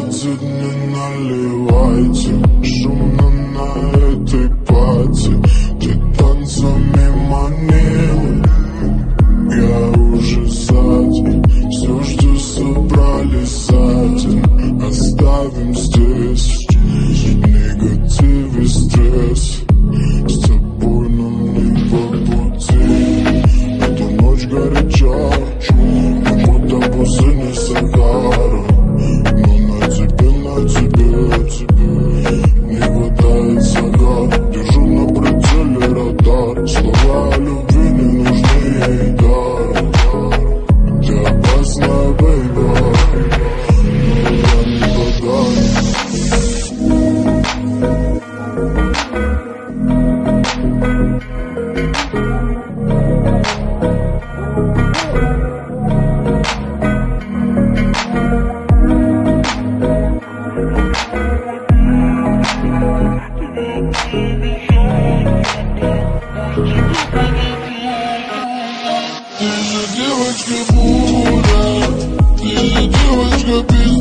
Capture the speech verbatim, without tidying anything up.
двадцать не наливайте, шумно на этой пати, ты танцами манила, я уже сзади, все, что собрали садим, оставим здесь, негатив и стресс, с тобой нам не по пути, эта ночь горяча, как будто пустыня Сахара. Не хватает загад, держу на прицеле радар. Слова о любви не нужны ей даром. Ты опасная, бэйба, но я не подарю. Ты же девочка Бура, ты же девочка без